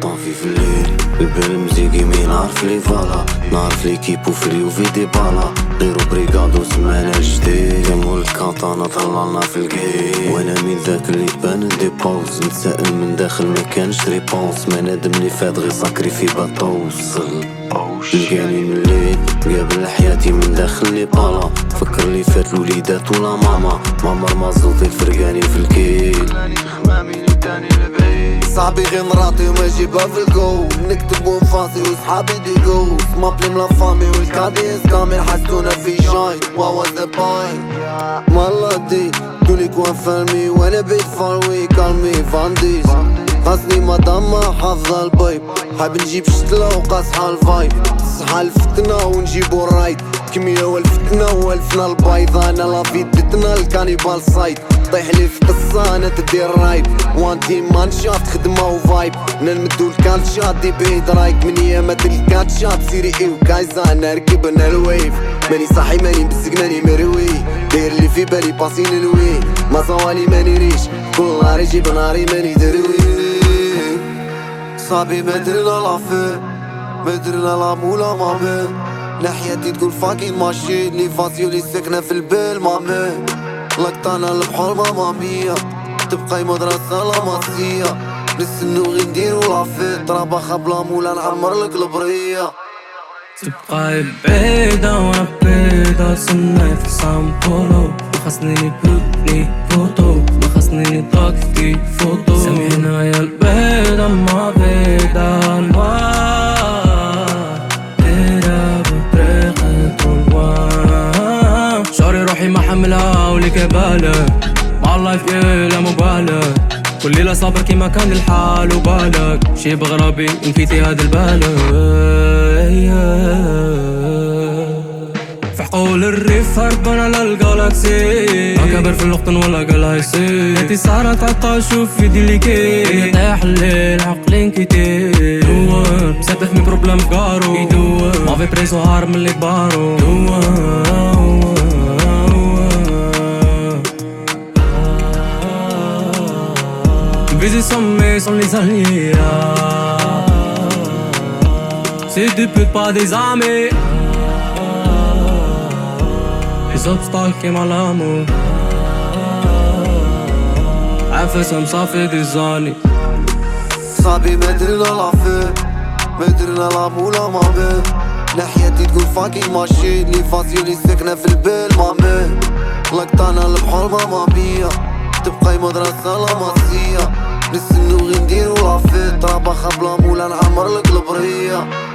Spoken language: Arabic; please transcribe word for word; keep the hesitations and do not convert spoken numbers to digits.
طافي في الليل البال مزيقي مين عارف لي فالا نعرف لي كيبو فريو في دي بالا غيرو بريغادو سمعنا جديد يمو الكاتانا طلعنا في الجيم وانا مين ذاك اللي تبان دي بوز نتسائل من داخل مكانش ريبونس ما نادم لي فات غي ساكريفي باتوصل لقاني من الليل قابل حياتي من داخل لي بالا فكر لي فات الوليدات ولا ماما ماما رمازوطي الفرقاني في الكيل صاحبي غير مراتي وما جيبها في الجو نكتب ونفاصي وصحابي دي جو مابلي من لافامي والكادي اسكامي حسونا في جاي واوا ذا باي مالا دي تولي كوان فالمي وانا بيت فاروي كالمي فانديز قاسني مدام حافظة البايب حاب نجيب شتلة وقاصحة الفايب تصحى الفتنة ونجيبو الرايد كمية والفتنة والفنا البايض انا لافي دتنا الكانيبال سايد طيح لي في قصة انا تدير رايب وان تيم مان شات خدمة وفايب نمدو الكالتشات دي بيد رايك من ايامات الكاتشات سيري اي وكايزا انا ركب انا الويف ماني صاحي ماني مسك ماني مروي داير اللي في بالي باسين الوي ما صوالي ماني ريش كل نهار يجيب نهاري ماني دروي صاحبي ما درنا لافي ما درنا لا مولا مامي لحياتي تقول فاكين ماشي لي فاسيو لي ساكنة في البال مامي لقطانا البحر ماما مية تبقاي مدرسة لا مصية نستنو غي نديرو لافي طرابة خبلا مولا نعمرلك البرية تبقاي بعيدة وانا بعيدة سناي في سامبولو ما خصني بودني فوتو ما خصني طاقتي فوتو سامحنا يا البعيدة ما بعيدة الوان ديرها بطريقة الوان شعري روحي ما حملها وليك بالك مع اللايف ايه لا مبالغ كل ليلة صابر كيما كان الحال وبالك شي بغرابي انفيتي هاد البالك في حقول الريف هربان على الجالاكسي ما كبر في الوقتن ولا جالاكسي هاتي سهرة تعطى شوف في ديليكي طايح الليل عقلين كتير دوار مسدف من بروبلام فقارو يدور ما في بريسو هارب من اللي كبارو دوار Baiser sans mais sans les alliés C'est des putes pas des amis Les obstacles qui mal l'amour عفسهم ça fait des années صاحبي ما درنا لافي ما درنا لا مولا مامي لحياتي تقول فاكين ماشي لي فاسيو لي ساكنة في البال مامي لقطانا البحر ماما مية تبقاي مدرسة لا مصية نستنو غي نديرو لافي طرابة خبلا مولا نعمرلك البرية